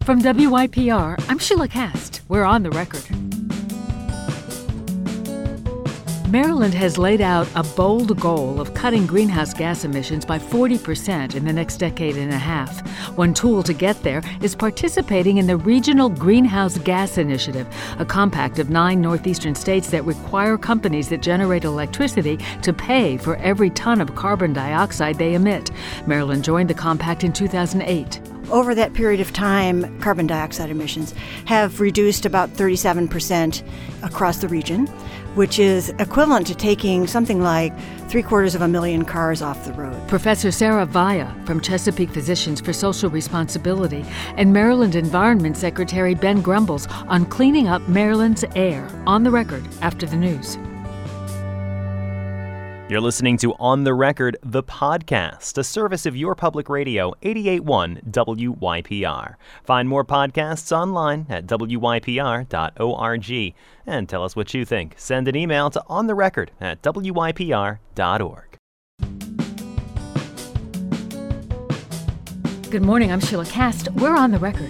From WYPR, I'm Sheila Cast. We're on the record. Maryland has laid out a bold goal of cutting greenhouse gas emissions by 40% in the next decade and a half. One tool to get there is participating in the Regional Greenhouse Gas Initiative, a compact of 9 northeastern states that require companies that generate electricity to pay for every ton of carbon dioxide they emit. Maryland joined the compact in 2008. Over that period of time, carbon dioxide emissions have reduced about 37% across the region, which is equivalent to taking something like 750,000 cars off the road. Professor Sarah Vaya from Chesapeake Physicians for Social Responsibility and Maryland Environment Secretary Ben Grumbles on cleaning up Maryland's air. On the record after the news. You're listening to On the Record, the podcast, a service of your public radio, 88.1 WYPR. Find more podcasts online at wypr.org. And tell us what you think. Send an email to ontherecord@wypr.org. Good morning, I'm Sheila Cast. We're on the record.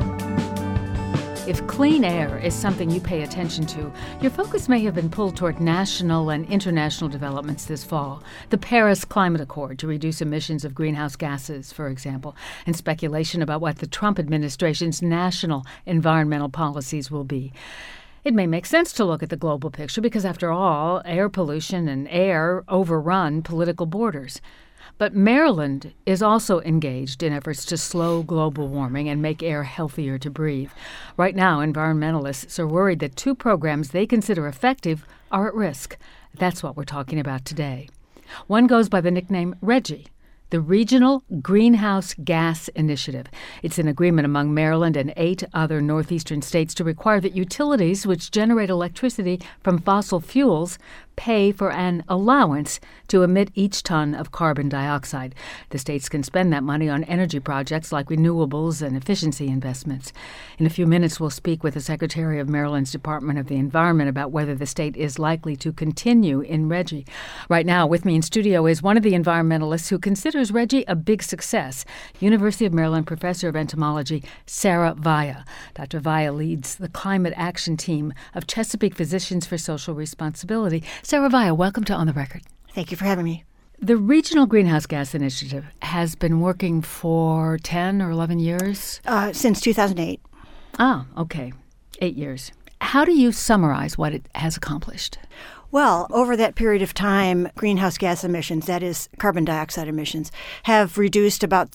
If clean air is something you pay attention to, your focus may have been pulled toward national and international developments this fall. The Paris Climate Accord to reduce emissions of greenhouse gases, for example, and speculation about what the Trump administration's national environmental policies will be. It may make sense to look at the global picture because, after all, air pollution and air overrun political borders. But Maryland is also engaged in efforts to slow global warming and make air healthier to breathe. Right now, environmentalists are worried that 2 programs they consider effective are at risk. That's what we're talking about today. One goes by the nickname RGGI, the Regional Greenhouse Gas Initiative. It's an agreement among Maryland and 8 other northeastern states to require that utilities which generate electricity from fossil fuels pay for an allowance to emit each ton of carbon dioxide. The states can spend that money on energy projects like renewables and efficiency investments. In a few minutes, we'll speak with the Secretary of Maryland's Department of the Environment about whether the state is likely to continue in RGGI. Right now, with me in studio is one of the environmentalists who considers RGGI a big success, University of Maryland Professor of Entomology Sarah Vaya. Dr. Vaya leads the climate action team of Chesapeake Physicians for Social Responsibility. Sarah Vaya, welcome to On the Record. Thank you for having me. The Regional Greenhouse Gas Initiative has been working for 10 or 11 years? Since 2008. Ah, okay. 8 years. How do you summarize what it has accomplished? Well, over that period of time, greenhouse gas emissions, that is carbon dioxide emissions, have reduced about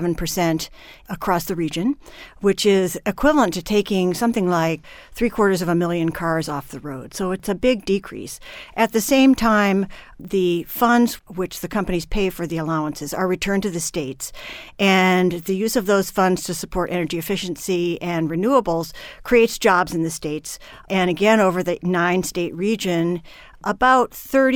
37% across the region, which is equivalent to taking something like 750,000 cars off the road. So it's a big decrease. At the same time, the funds which the companies pay for the allowances are returned to the states, and the use of those funds to support energy efficiency and renewables creates jobs in the states. And again, over the 9-state region, about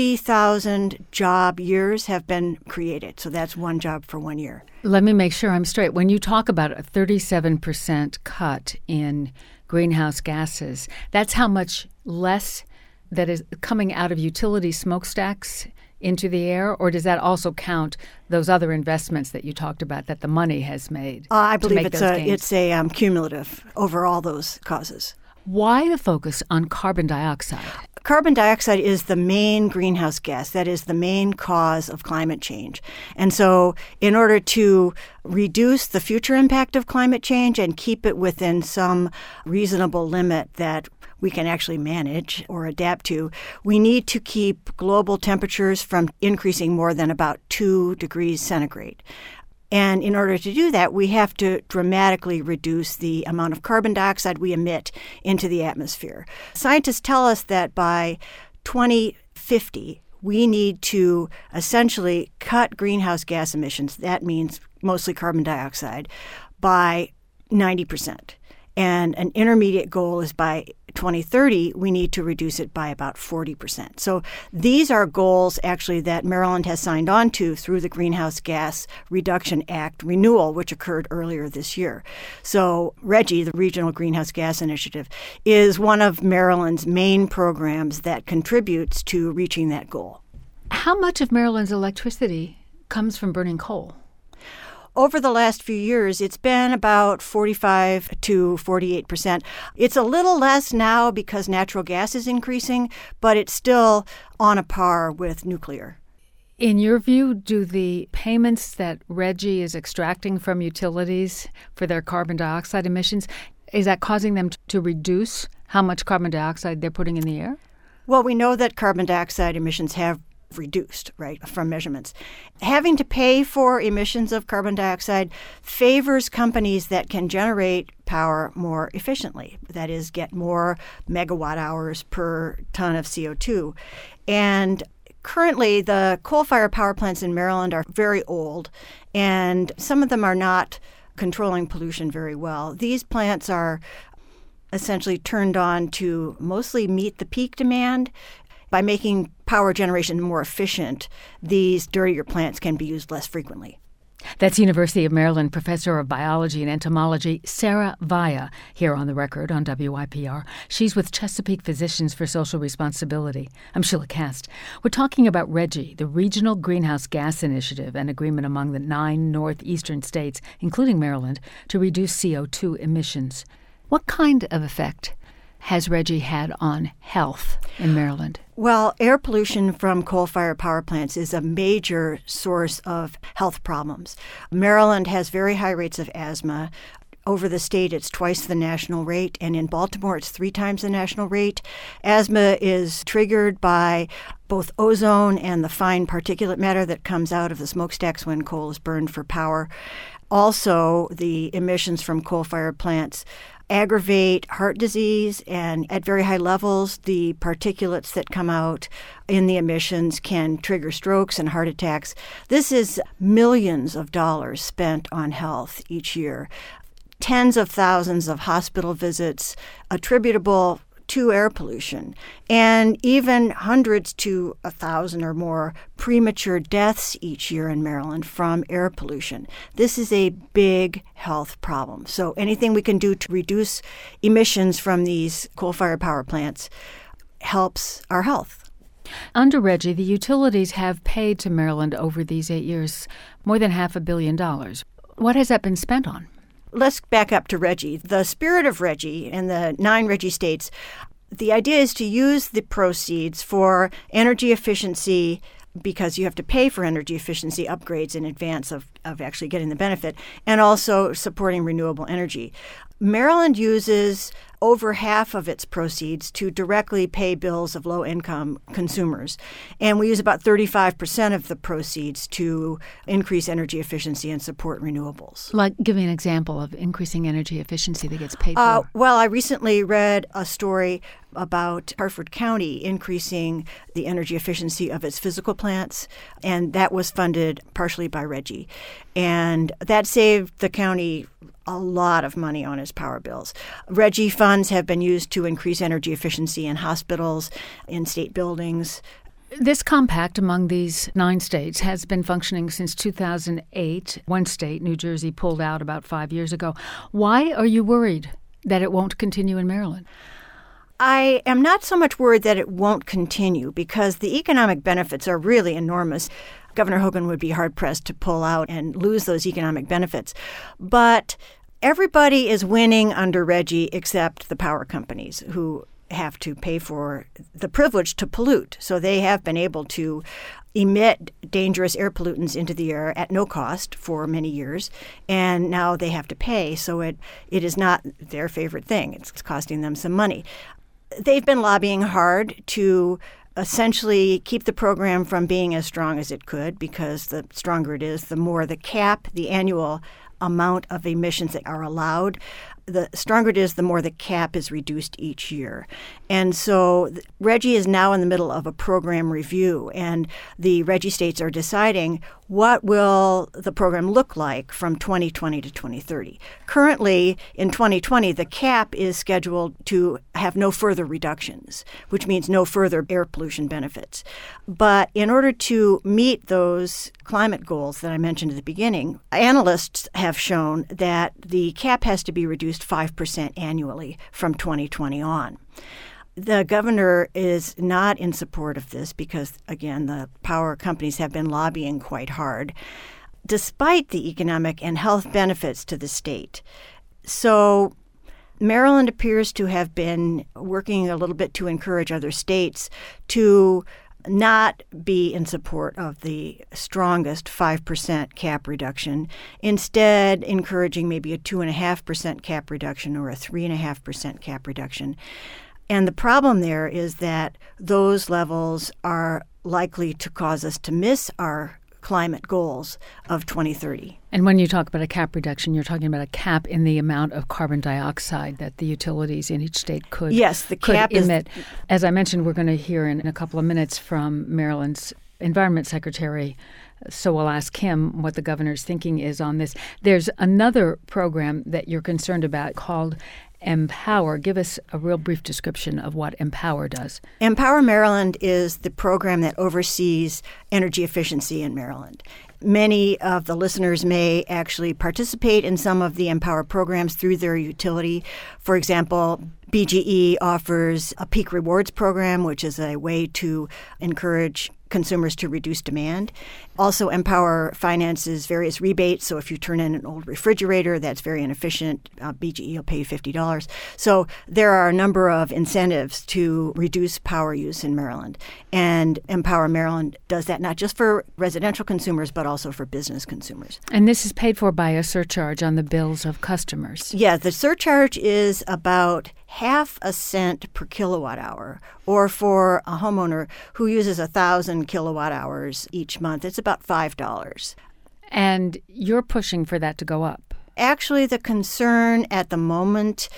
30,000 job years have been created. So that's one job for 1 year. Let me make sure I'm straight. When you talk about a 37% cut in greenhouse gases, that's how much less that is coming out of utility smokestacks into the air? Or does that also count those other investments that you talked about that the money has made? I believe it's a cumulative over all those causes. Why the focus on carbon dioxide? Carbon dioxide is the main greenhouse gas. That is the main cause of climate change. And so in order to reduce the future impact of climate change and keep it within some reasonable limit that we can actually manage or adapt to, we need to keep global temperatures from increasing more than about 2 degrees centigrade. And in order to do that, we have to dramatically reduce the amount of carbon dioxide we emit into the atmosphere. Scientists tell us that by 2050, we need to essentially cut greenhouse gas emissions, that means mostly carbon dioxide, by 90%. And an intermediate goal is by 2030, we need to reduce it by about 40%. So these are goals actually that Maryland has signed on to through the Greenhouse Gas Reduction Act renewal, which occurred earlier this year. So RGGI, the Regional Greenhouse Gas Initiative, is one of Maryland's main programs that contributes to reaching that goal. How much of Maryland's electricity comes from burning coal? over the last few years, it's been about 45 to 48%. It's a little less now because natural gas is increasing, but it's still on a par with nuclear. In your view, do the payments that RGGI is extracting from utilities for their carbon dioxide emissions, is that causing them to reduce how much carbon dioxide they're putting in the air? Well, we know that carbon dioxide emissions have reduced, right, from measurements. Having to pay for emissions of carbon dioxide favors companies that can generate power more efficiently, that is, get more megawatt hours per ton of CO2. And currently, the coal-fired power plants in Maryland are very old, and some of them are not controlling pollution very well. These plants are essentially turned on to mostly meet the peak demand. By making power generation more efficient, these dirtier plants can be used less frequently. That's University of Maryland Professor of Biology and Entomology, Sarah Vaya, here on The Record on WYPR. She's with Chesapeake Physicians for Social Responsibility. I'm Sheila Kast. We're talking about RGGI, the Regional Greenhouse Gas Initiative, an agreement among the 9 northeastern states, including Maryland, to reduce CO2 emissions. What kind of effect has RGGI had on health in Maryland? Well, air pollution from coal-fired power plants is a major source of health problems. Maryland has very high rates of asthma. Over the state, it's twice the national rate, and in Baltimore, it's 3 times the national rate. Asthma is triggered by both ozone and the fine particulate matter that comes out of the smokestacks when coal is burned for power. Also, the emissions from coal-fired plants aggravate heart disease, and at very high levels, the particulates that come out in the emissions can trigger strokes and heart attacks. This is millions of dollars spent on health each year. Tens of thousands of hospital visits attributable to air pollution, and even hundreds to 1,000 or more premature deaths each year in Maryland from air pollution. This is a big health problem. So anything we can do to reduce emissions from these coal-fired power plants helps our health. Under RGGI, the utilities have paid to Maryland over these 8 years more than $500 million. What has that been spent on? Let's back up to RGGI. The spirit of RGGI in the 9 RGGI states, the idea is to use the proceeds for energy efficiency, because you have to pay for energy efficiency upgrades in advance of actually getting the benefit, and also supporting renewable energy. Maryland uses over half of its proceeds to directly pay bills of low-income consumers. And we use about 35% of the proceeds to increase energy efficiency and support renewables. Like, give me an example of increasing energy efficiency that gets paid for. Well, I recently read a story about Harford County increasing the energy efficiency of its physical plants, and that was funded partially by RGGI. And that saved the county a lot of money on its power bills. RGGI funds have been used to increase energy efficiency in hospitals, in state buildings. This compact among these 9 states has been functioning since 2008. One state, New Jersey, pulled out about 5 years ago. Why are you worried that it won't continue in Maryland? I am not so much worried that it won't continue, because the economic benefits are really enormous. Governor Hogan would be hard-pressed to pull out and lose those economic benefits. But everybody is winning under RGGI except the power companies, who have to pay for the privilege to pollute. So they have been able to emit dangerous air pollutants into the air at no cost for many years, and now they have to pay. So it is not their favorite thing. It's costing them some money. They've been lobbying hard to essentially keep the program from being as strong as it could, because the stronger it is, the more the cap, the annual amount of emissions that are allowed, the stronger it is, the more the cap is reduced each year. And so RGGI is now in the middle of a program review, and the RGGI states are deciding what will the program look like from 2020 to 2030. Currently, in 2020, the cap is scheduled to have no further reductions, which means no further air pollution benefits. But in order to meet those climate goals that I mentioned at the beginning, analysts have shown that the cap has to be reduced 5% annually from 2020 on. The governor is not in support of this because, again, the power companies have been lobbying quite hard. despite the economic and health benefits to the state. So Maryland appears to have been working a little bit to encourage other states to not be in support of the strongest 5% cap reduction, instead encouraging maybe a 2.5% cap reduction or a 3.5% cap reduction. And the problem there is that those levels are likely to cause us to miss our climate goals of 2030. And when you talk about a cap reduction, you're talking about a cap in the amount of carbon dioxide that the utilities in each state could emit. As I mentioned, we're going to hear in a couple of minutes from Maryland's Environment Secretary, so we'll ask him what the governor's thinking is on this. There's another program that you're concerned about called Empower. Give us a real brief description of what Empower does. Empower Maryland is the program that oversees energy efficiency in Maryland. Many of the listeners may actually participate in some of the Empower programs through their utility. For example, BGE offers a peak rewards program, which is a way to encourage consumers to reduce demand. Also, Empower finances various rebates. So if you turn in an old refrigerator that's very inefficient, BGE will pay you $50. So there are a number of incentives to reduce power use in Maryland. And Empower Maryland does that not just for residential consumers, but also for business consumers. And this is paid for by a surcharge on the bills of customers. Yeah, the surcharge is about half a cent per kilowatt hour, or for a homeowner who uses 1,000 kilowatt hours each month, it's about $5. And you're pushing for that to go up. Actually, the concern at the moment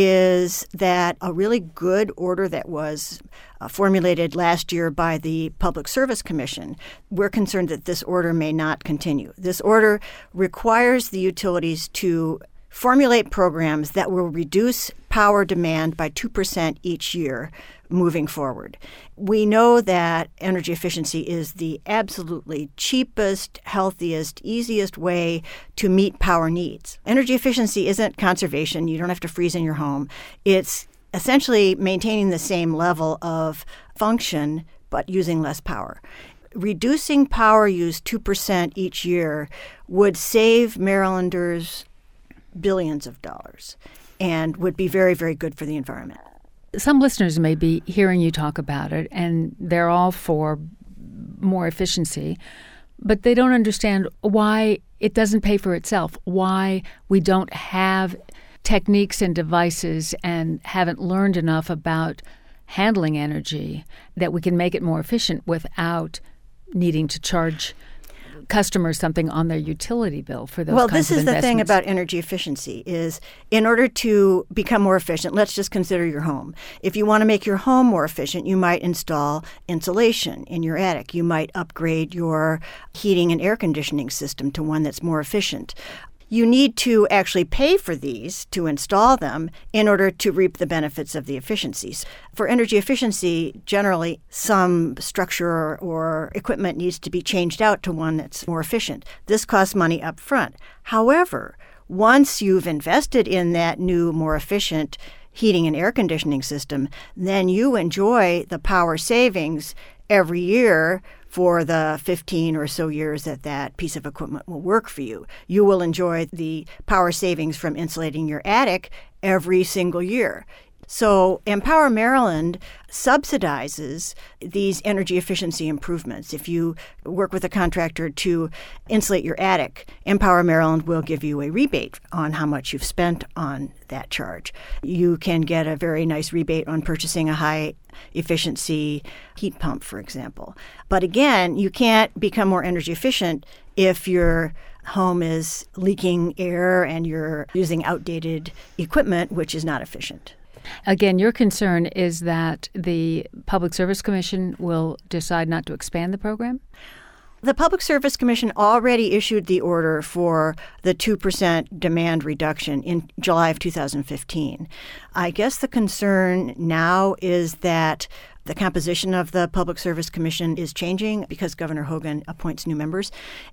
is that a really good order that was formulated last year by the Public Service Commission, we're concerned that this order may not continue. This order requires the utilities to formulate programs that will reduce power demand by 2% each year moving forward. We know that energy efficiency is the absolutely cheapest, healthiest, easiest way to meet power needs. Energy efficiency isn't conservation. You don't have to freeze in your home. It's essentially maintaining the same level of function but using less power. Reducing power use 2% each year would save Marylanders billions of dollars and would be very, very good for the environment. Some listeners may be hearing you talk about it, and they're all for more efficiency, but they don't understand why it doesn't pay for itself, why we don't have techniques and devices and haven't learned enough about handling energy that we can make it more efficient without needing to charge customers something on their utility bill for those kinds of investments. Well, this is the thing about energy efficiency is in order to become more efficient, let's just consider your home. If you want to make your home more efficient, you might install insulation in your attic. You might upgrade your heating and air conditioning system to one that's more efficient. You need to actually pay for these to install them in order to reap the benefits of the efficiencies. For energy efficiency, generally, some structure or equipment needs to be changed out to one that's more efficient. This costs money up front. However, once you've invested in that new, more efficient heating and air conditioning system, then you enjoy the power savings every year for the 15 or so years that that piece of equipment will work for you. You will enjoy the power savings from insulating your attic every single year. So Empower Maryland subsidizes these energy efficiency improvements. If you work with a contractor to insulate your attic, Empower Maryland will give you a rebate on how much you've spent on that charge. You can get a very nice rebate on purchasing a high efficiency heat pump, for example. But again, you can't become more energy efficient if your home is leaking air and you're using outdated equipment, which is not efficient. Again, your concern is that the Public Service Commission will decide not to expand the program? The Public Service Commission already issued the order for the 2% demand reduction in July of 2015. I guess the concern now is that the composition of the Public Service Commission is changing because Governor Hogan appoints new members.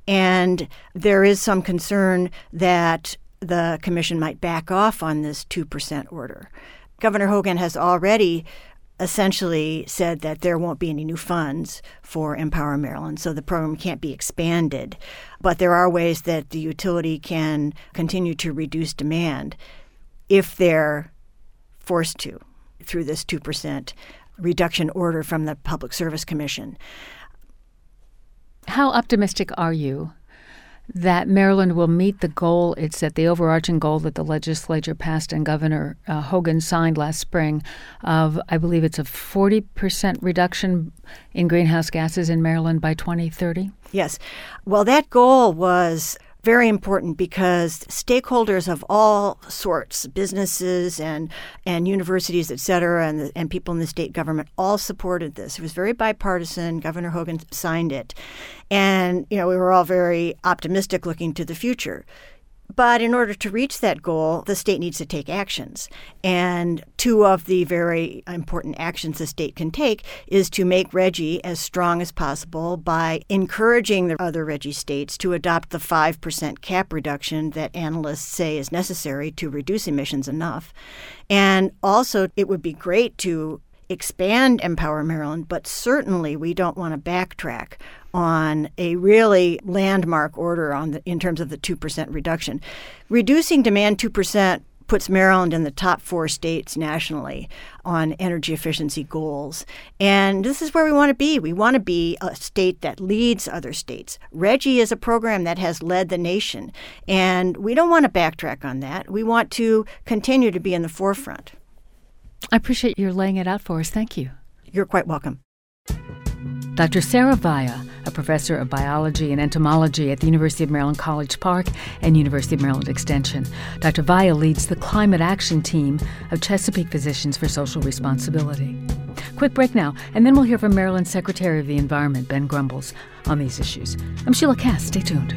And there is some concern that the commission might back off on this 2% order. Governor Hogan has already essentially said that there won't be any new funds for Empower Maryland, so the program can't be expanded. But there are ways that the utility can continue to reduce demand if they're forced to through this 2% reduction order from the Public Service Commission. How optimistic are you that Maryland will meet the goal, it's that the overarching goal that the legislature passed and Governor Hogan signed last spring of, I believe it's a 40% reduction in greenhouse gases in Maryland by 2030? Yes. Well, that goal was very important because stakeholders of all sorts, businesses and universities, et cetera, and people in the state government all supported this. It was very bipartisan. Governor Hogan signed it. And, we were all very optimistic looking to the future. But in order to reach that goal, the state needs to take actions. And two of the very important actions the state can take is to make RGGI as strong as possible by encouraging the other RGGI states to adopt the 5% cap reduction that analysts say is necessary to reduce emissions enough. And also, it would be great to expand Empower Maryland, but certainly we don't want to backtrack on a really landmark order in terms of the 2% reduction. Reducing demand 2% puts Maryland in the top 4 states nationally on energy efficiency goals. And this is where we want to be. We want to be a state that leads other states. RGGI is a program that has led the nation, and we don't want to backtrack on that. We want to continue to be in the forefront. I appreciate your laying it out for us. Thank you. You're quite welcome. Dr. Sarah Via, a professor of biology and entomology at the University of Maryland College Park and University of Maryland Extension. Dr. Via leads the climate action team of Chesapeake Physicians for Social Responsibility. Quick break now, and then we'll hear from Maryland's Secretary of the Environment, Ben Grumbles, on these issues. I'm Sheila Cass. Stay tuned.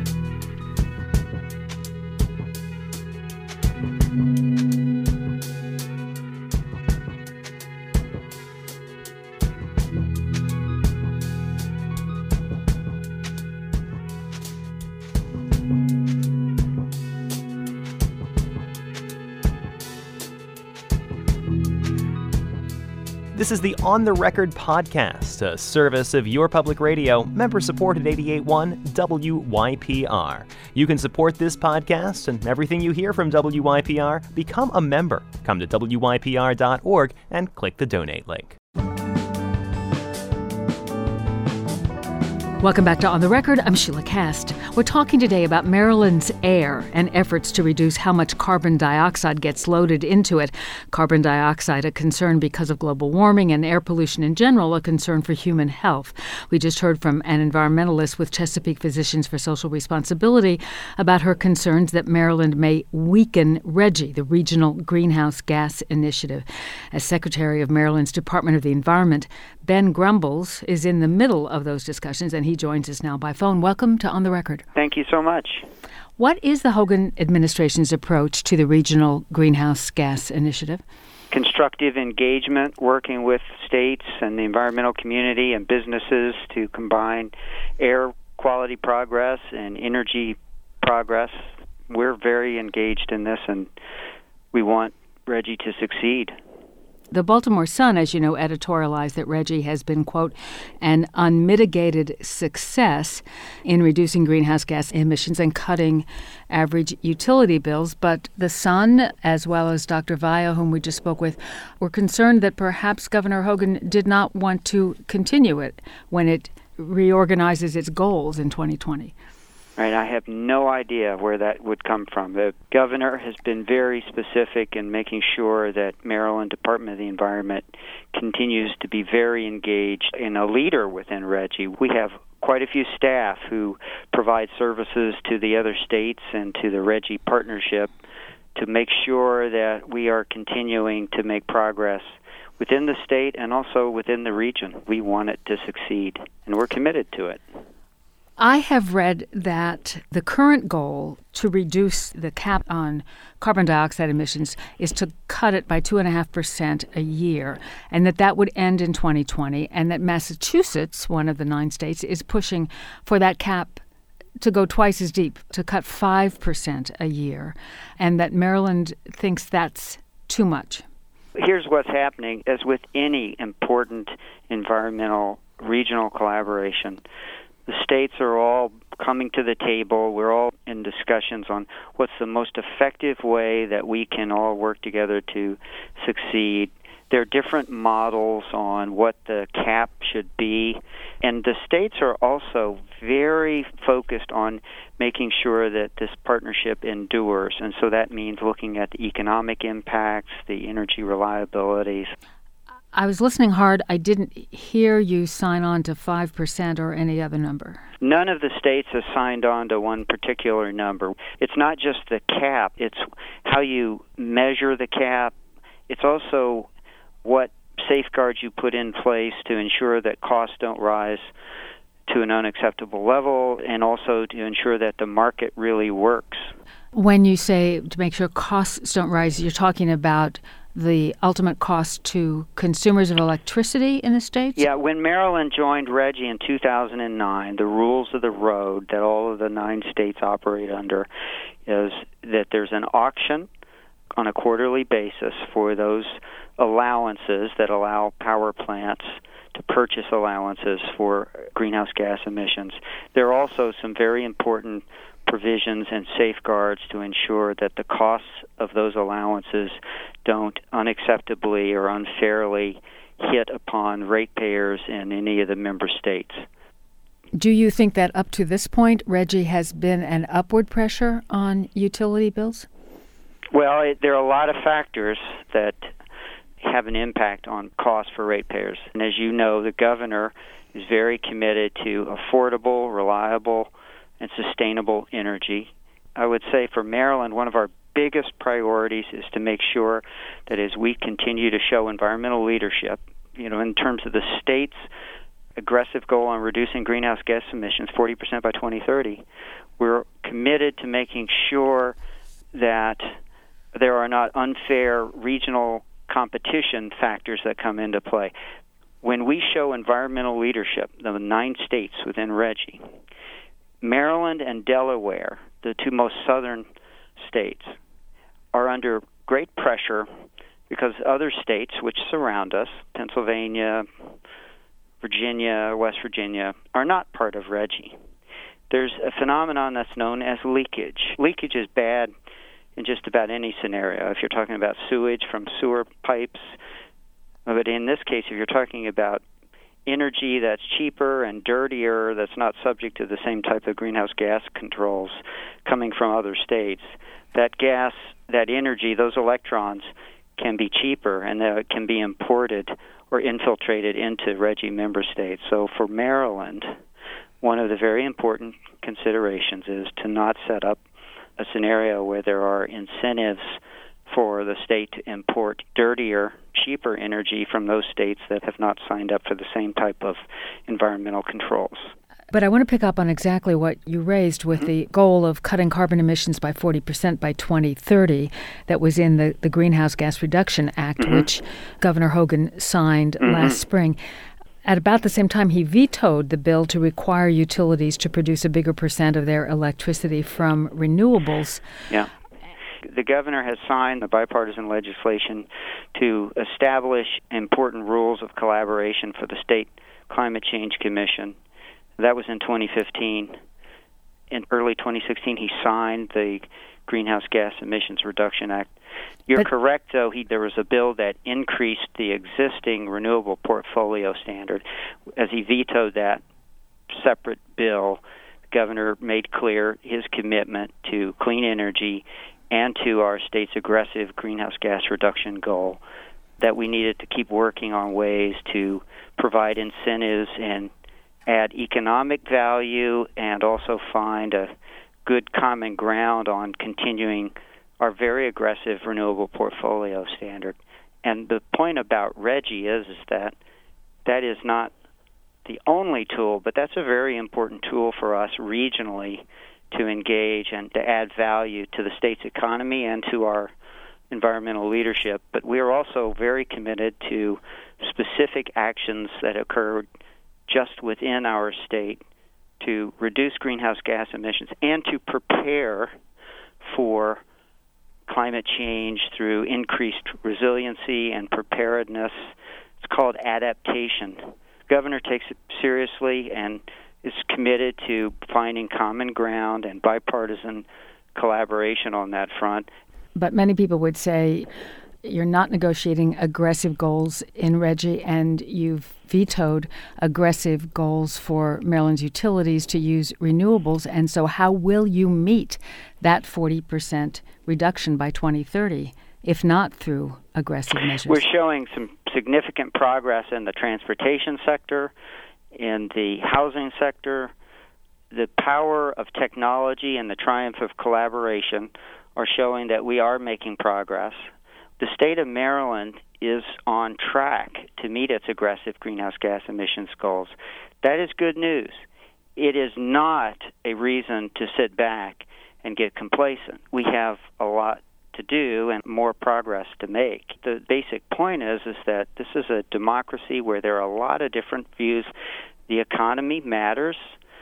This is the On the Record podcast, a service of your public radio, member-supported 88.1 WYPR. You can support this podcast and everything you hear from WYPR. Become a member. Come to WYPR.org and click the donate link. Welcome back to On the Record. I'm Sheila Cast. We're talking today about Maryland's air and efforts to reduce how much carbon dioxide gets loaded into it. Carbon dioxide, a concern because of global warming, and air pollution in general, a concern for human health. We just heard from an environmentalist with Chesapeake Physicians for Social Responsibility about her concerns that Maryland may weaken RGGI, the Regional Greenhouse Gas Initiative. As Secretary of Maryland's Department of the Environment, Ben Grumbles is in the middle of those discussions, and he joins us now by phone. Welcome to On the Record. Thank you so much. What is the Hogan administration's approach to the Regional Greenhouse Gas Initiative? Constructive engagement, working with states and the environmental community and businesses to combine air quality progress and energy progress. We're very engaged in this, and we want RGGI to succeed. The Baltimore Sun, as you know, editorialized that RGGI has been, quote, an unmitigated success in reducing greenhouse gas emissions and cutting average utility bills. But the Sun, as well as Dr. Via, whom we just spoke with, were concerned that perhaps Governor Hogan did not want to continue it when it reorganizes its goals in 2020. Right, I have no idea where that would come from. The governor has been very specific in making sure that Maryland Department of the Environment continues to be very engaged and a leader within RGGI. We have quite a few staff who provide services to the other states and to the RGGI partnership to make sure that we are continuing to make progress within the state and also within the region. We want it to succeed, and we're committed to it. I have read that the current goal to reduce the cap on carbon dioxide emissions is to cut it by 2.5% a year, and that would end in 2020, and that Massachusetts, one of the 9 states, is pushing for that cap to go twice as deep, to cut 5% a year, and that Maryland thinks that's too much. Here's what's happening. As with any important environmental regional collaboration, the states are all coming to the table. We're all in discussions on what's the most effective way that we can all work together to succeed. There are different models on what the cap should be, and the states are also very focused on making sure that this partnership endures, and so that means looking at the economic impacts, the energy reliabilities. I was listening hard. I didn't hear you sign on to 5% or any other number. None of the states has signed on to one particular number. It's not just the cap. It's how you measure the cap. It's also what safeguards you put in place to ensure that costs don't rise to an unacceptable level, and also to ensure that the market really works. When you say to make sure costs don't rise, you're talking about the ultimate cost to consumers of electricity in the states? Yeah, when Maryland joined RGGI in 2009, the rules of the road that all of the 9 states operate under is that there's an auction on a quarterly basis for those allowances that allow power plants to purchase allowances for greenhouse gas emissions. There are also some very important provisions and safeguards to ensure that the costs of those allowances don't unacceptably or unfairly hit upon ratepayers in any of the member states. Do you think that up to this point, RGGI has been an upward pressure on utility bills? Well, there are a lot of factors that have an impact on costs for ratepayers. And as you know, the governor is very committed to affordable, reliable, and sustainable energy. I would say for Maryland, one of our biggest priorities is to make sure that as we continue to show environmental leadership, in terms of the state's aggressive goal on reducing greenhouse gas emissions 40% by 2030, we're committed to making sure that there are not unfair regional competition factors that come into play. When we show environmental leadership, the 9 states within RGGI, Maryland and Delaware, the 2 most southern states, are under great pressure because other states which surround us, Pennsylvania, Virginia, West Virginia, are not part of RGGI. There's a phenomenon that's known as leakage. Leakage is bad in just about any scenario. If you're talking about sewage from sewer pipes, but in this case, if you're talking about energy that's cheaper and dirtier, that's not subject to the same type of greenhouse gas controls coming from other states, that gas, that energy, those electrons can be cheaper and can be imported or infiltrated into RGGI member states. So for Maryland, one of the very important considerations is to not set up a scenario where there are incentives for the state to import dirtier, cheaper energy from those states that have not signed up for the same type of environmental controls. But I want to pick up on exactly what you raised with the goal of cutting carbon emissions by 40% by 2030 that was in the Greenhouse Gas Reduction Act, which Governor Hogan signed last spring. At about the same time, he vetoed the bill to require utilities to produce a bigger percent of their electricity from renewables. Yeah. The governor has signed the bipartisan legislation to establish important rules of collaboration for the State Climate Change Commission. That was in 2015. In early 2016, he signed the Greenhouse Gas Emissions Reduction Act. You're correct, though. There was a bill that increased the existing renewable portfolio standard. As he vetoed that separate bill, the governor made clear his commitment to clean energy and to our state's aggressive greenhouse gas reduction goal, that we needed to keep working on ways to provide incentives and add economic value and also find a good common ground on continuing our very aggressive renewable portfolio standard. And the point about RGGI is that that is not the only tool, but that's a very important tool for us regionally to engage and to add value to the state's economy and to our environmental leadership. But we are also very committed to specific actions that occurred just within our state to reduce greenhouse gas emissions and to prepare for climate change through increased resiliency and preparedness. It's called adaptation. The governor takes it seriously and is committed to finding common ground and bipartisan collaboration on that front. But many people would say you're not negotiating aggressive goals in RGGI, and you've vetoed aggressive goals for Maryland's utilities to use renewables. And so how will you meet that 40% reduction by 2030, if not through aggressive measures? We're showing some significant progress in the transportation sector, in the housing sector. The power of technology and the triumph of collaboration are showing that we are making progress. The state of Maryland is on track to meet its aggressive greenhouse gas emissions goals. That is good news. It is not a reason to sit back and get complacent. We have a lot to do and more progress to make. The basic point is that this is a democracy where there are a lot of different views. The economy matters.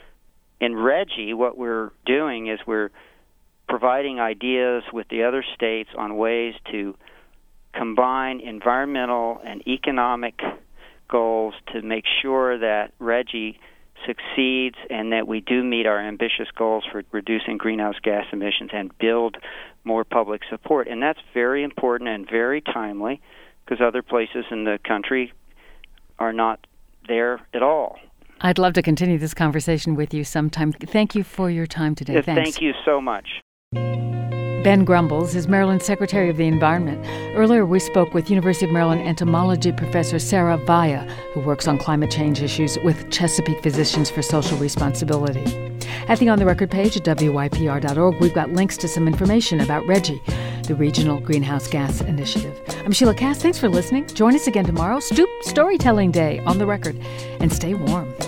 In RGGI, what we're doing is we're providing ideas with the other states on ways to combine environmental and economic goals to make sure that RGGI succeeds and that we do meet our ambitious goals for reducing greenhouse gas emissions and build more public support. And that's very important and very timely because other places in the country are not there at all. I'd love to continue this conversation with you sometime. Thank you for your time today. Thanks. Thank you so much. Ben Grumbles is Maryland's Secretary of the Environment. Earlier, we spoke with University of Maryland entomology professor Sarah Vaya, who works on climate change issues with Chesapeake Physicians for Social Responsibility. At the On the Record page at WYPR.org, we've got links to some information about RGGI, the Regional Greenhouse Gas Initiative. I'm Sheila Cass. Thanks for listening. Join us again tomorrow, Storytelling Day on the Record, and stay warm.